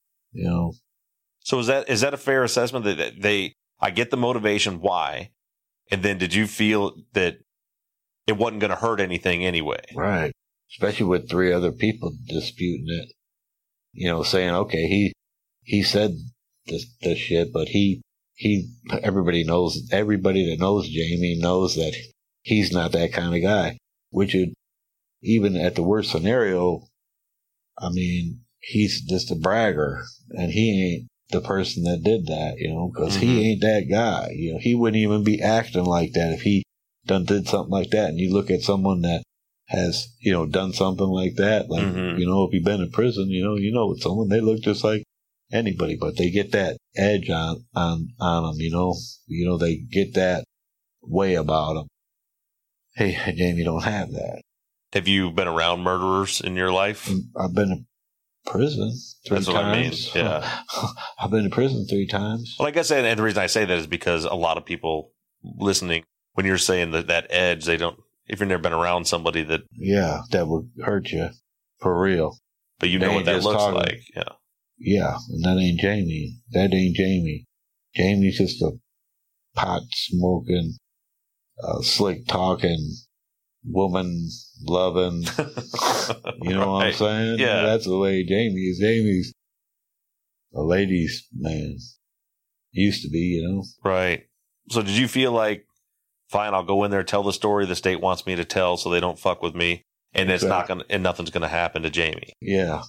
So is that a fair assessment that I get the motivation why, and then did you feel that it wasn't going to hurt anything anyway? Right. Especially with 3 other people disputing it, saying, okay, he said this shit, but everybody that knows Jamie knows that he's not that kind of guy, which would, even at the worst scenario, I mean, he's just a bragger, and he ain't the person that did that, because he ain't that guy. He wouldn't even be acting like that if he did something like that. And you look at someone that has, done something like that. Like, if you've been in prison, with someone, they look just like anybody, but they get that edge on them, they get that way about them. Hey, Jamie don't have that. Have you been around murderers in your life? I've been in prison 3 times. That's what I mean, yeah. I've been in prison 3 times. Well, I guess, and the reason I say that is because a lot of people listening, when you're saying that edge, they don't, if you've never been around somebody that... Yeah, that would hurt you, for real. But you know what that looks like, yeah. Yeah, and that ain't Jamie. That ain't Jamie. Jamie's just a pot-smoking, slick-talking, woman-loving, you know what I'm saying? Yeah. That's the way Jamie is. Jamie's a ladies' man. Used to be, Right. So did you feel like, fine, I'll go in there, tell the story the state wants me to tell so they don't fuck with me, and it's not gonna, and nothing's going to happen to Jamie? Yeah.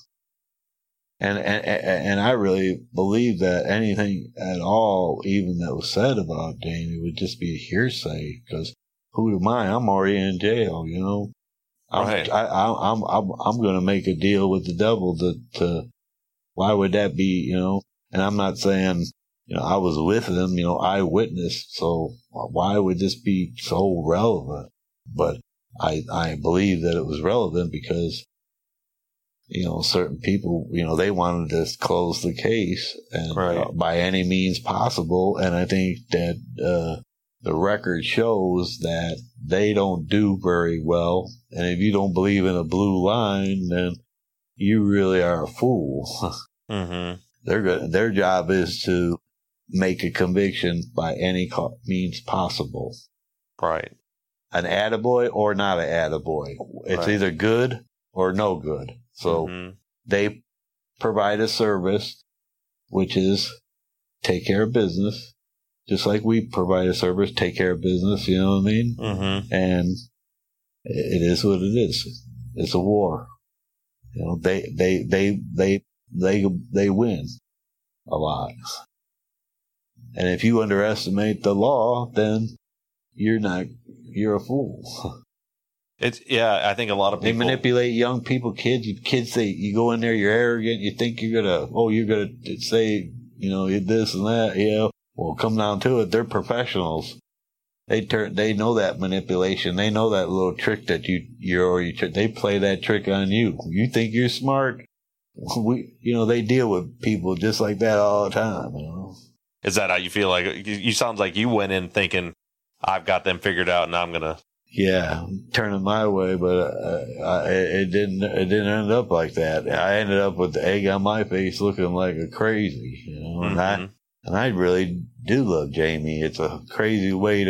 And I really believe that anything at all, even that was said about Jamie, would just be a hearsay. Because who am I? I'm already in jail. Right. I'm going to make a deal with the devil. To why would that be? And I'm not saying I was with him. Eyewitness. So why would this be so relevant? But I believe that it was relevant because. Certain people, they wanted to close the case and by any means possible. And I think that the record shows that they don't do very well. And if you don't believe in a blue line, then you really are a fool. Mm-hmm. Their job is to make a conviction by any means possible. Right. An attaboy or not an attaboy. It's either good or no good. So they provide a service, which is take care of business, just like we provide a service, take care of business. You know what I mean? Mm-hmm. And it is what it is. It's a war. They win a lot. And if you underestimate the law, then you're a fool. I think a lot of people... They manipulate young people, kids. Kids say, you go in there, you're arrogant, you think you're going to say, this and that, yeah. Well, come down to it, they're professionals. They know that manipulation. They know that little trick that they play that trick on you. You think you're smart? They deal with people just like that all the time, Is that how you feel? Like, you sounds like you went in thinking, I've got them figured out and I'm going to... Yeah, turning my way, but it didn't end up like that. I ended up with the egg on my face, looking like a crazy, Mm-hmm. And I really do love Jamie. It's a crazy way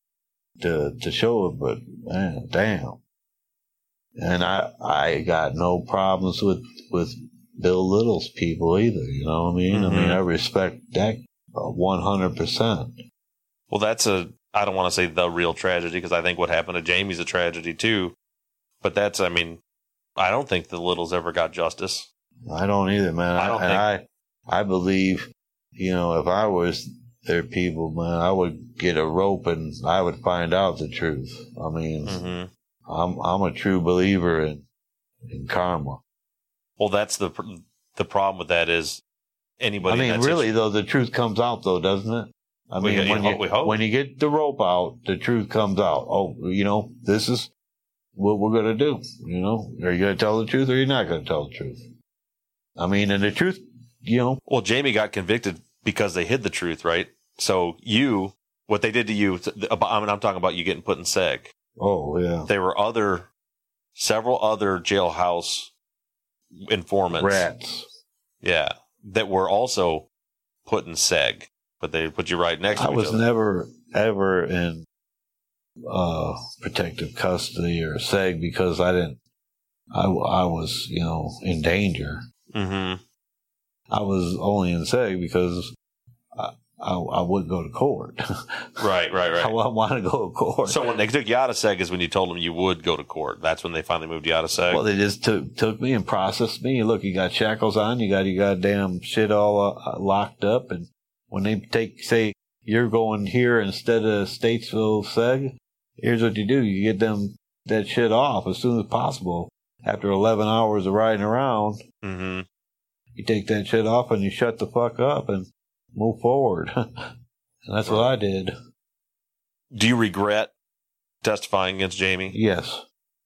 to show it, but man, damn. And I got no problems with Bill Little's people either. You know what I mean? Mm-hmm. I respect that 100%. Well, that's I don't want to say the real tragedy because I think what happened to Jamie's a tragedy too. But I don't think the Littles ever got justice. I don't either, man. I believe, if I was their people, man, I would get a rope and I would find out the truth. I mean, I'm a true believer in karma. Well, that's the problem with that is anybody. I mean, really though, the truth comes out though, doesn't it? I mean, when you get the rope out, the truth comes out. Oh, this is what we're going to do. Are you going to tell the truth or you're not going to tell the truth? I mean, and the truth, Well, Jamie got convicted because they hid the truth, right? So what they did to you, I'm talking about you getting put in seg. Oh, yeah. There were several other jailhouse informants. Rats. Yeah. That were also put in seg. But they put you right next to each other. I was never, ever in protective custody or SEG because I was, in danger. Mm-hmm. I was only in SEG because I wouldn't go to court. Right. I want to go to court. So when they took you out of SEG is when you told them you would go to court. That's when they finally moved you out of SEG? Well, they just took me and processed me. Look, you got shackles on. You got your goddamn shit all locked up. And when they say, you're going here instead of Statesville SEG, here's what you do. You get them that shit off as soon as possible. After 11 hours of riding around, you take that shit off and you shut the fuck up and move forward. And that's what I did. Do you regret testifying against Jamie? Yes.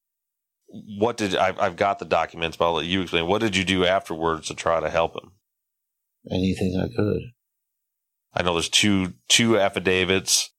I've got the documents, but I'll let you explain. What did you do afterwards to try to help him? Anything I could. I know there's two affidavits.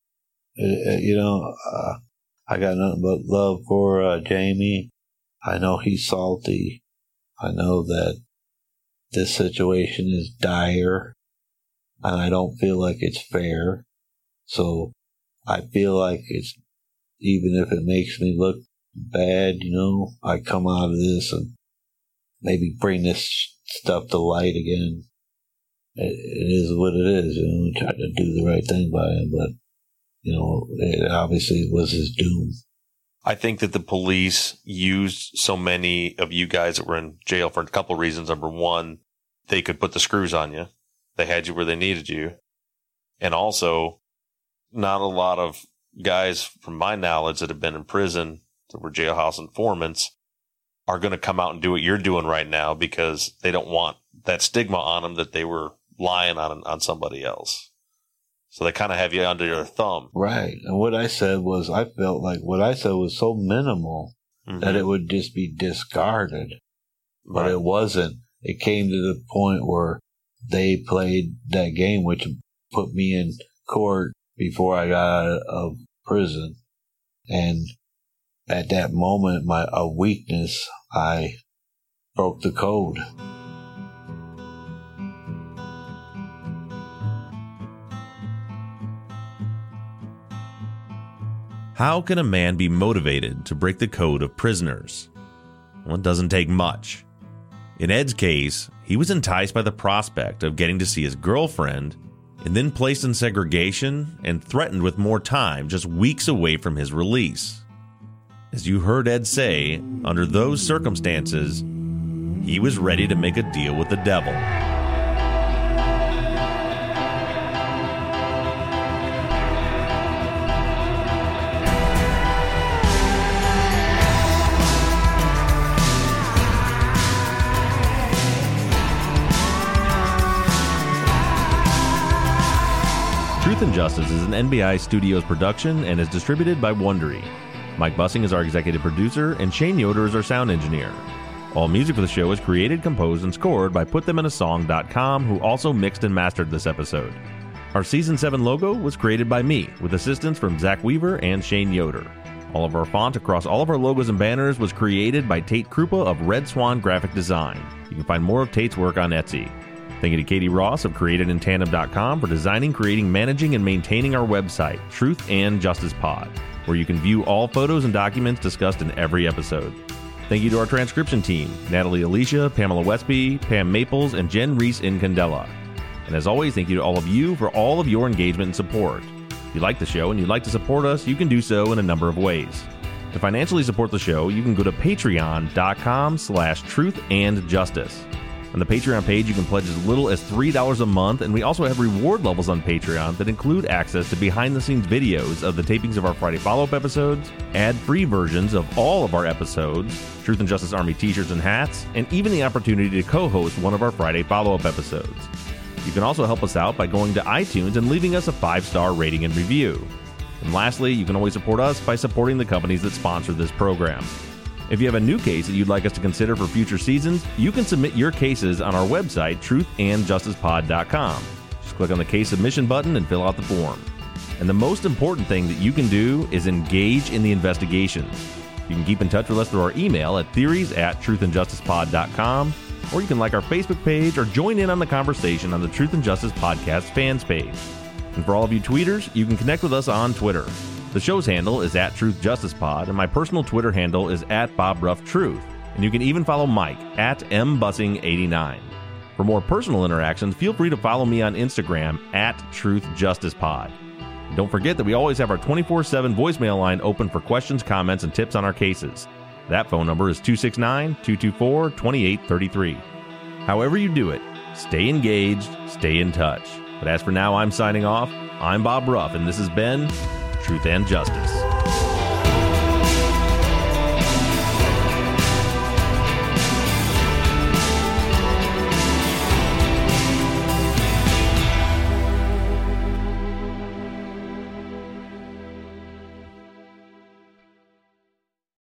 I got nothing but love for Jamie. I know he's salty. I know that this situation is dire, and I don't feel like it's fair. So I feel like it's, even if it makes me look bad, I come out of this and maybe bring this stuff to light again. It is what it is, try to do the right thing by him, but, it obviously was his doom. I think that the police used so many of you guys that were in jail for a couple of reasons. Number one, they could put the screws on you. They had you where they needed you. And also, not a lot of guys, from my knowledge, that have been in prison, that were jailhouse informants, are going to come out and do what you're doing right now because they don't want that stigma on them that they were lying on somebody else. So they kind of have you under their thumb. Right. And what I said was, I felt like what I said was so minimal that it would just be discarded. But it wasn't. It came to the point where they played that game, which put me in court before I got out of prison. And at that moment, of weakness, I broke the code. How can a man be motivated to break the code of prisoners? Well, it doesn't take much. In Ed's case, he was enticed by the prospect of getting to see his girlfriend and then placed in segregation and threatened with more time just weeks away from his release. As you heard Ed say, under those circumstances, he was ready to make a deal with the devil. Truth and Justice is an NBI Studios production and is distributed by Wondery. Mike Bussing is our executive producer, and Shane Yoder is our sound engineer. All music for the show is created, composed, and scored by PutThemInASong.com, who also mixed and mastered this episode. Our Season 7 logo was created by me, with assistance from Zach Weaver and Shane Yoder. All of our font across all of our logos and banners was created by Tate Krupa of Red Swan Graphic Design. You can find more of Tate's work on Etsy. Thank you to Katie Ross of CreatedInTandem.com for designing, creating, managing, and maintaining our website, Truth and Justice Pod, where you can view all photos and documents discussed in every episode. Thank you to our transcription team, Natalie Alicia, Pamela Westby, Pam Maples, and Jen Reese in Candela. And as always, thank you to all of you for all of your engagement and support. If you like the show and you'd like to support us, you can do so in a number of ways. To financially support the show, you can go to patreon.com/truthandjustice. On the Patreon page, you can pledge as little as $3 a month, and we also have reward levels on Patreon that include access to behind-the-scenes videos of the tapings of our Friday follow-up episodes, ad-free versions of all of our episodes, Truth and Justice Army t-shirts and hats, and even the opportunity to co-host one of our Friday follow-up episodes. You can also help us out by going to iTunes and leaving us a 5-star rating and review. And lastly, you can always support us by supporting the companies that sponsor this program. If you have a new case that you'd like us to consider for future seasons, you can submit your cases on our website, truthandjusticepod.com. Just click on the case submission button and fill out the form. And the most important thing that you can do is engage in the investigation. You can keep in touch with us through our email at theories@truthandjusticepod.com, or you can like our Facebook page or join in on the conversation on the Truth and Justice Podcast fans page. And for all of you tweeters, you can connect with us on Twitter. The show's handle is @TruthJusticePod, and my personal Twitter handle is @BobRuffTruth. And you can even follow Mike @MBussing89. For more personal interactions, feel free to follow me on Instagram @TruthJusticePod. And don't forget that we always have our 24/7 voicemail line open for questions, comments, and tips on our cases. That phone number is 269-224-2833. However you do it, stay engaged, stay in touch. But as for now, I'm signing off. I'm Bob Ruff, and this has been Truth and Justice.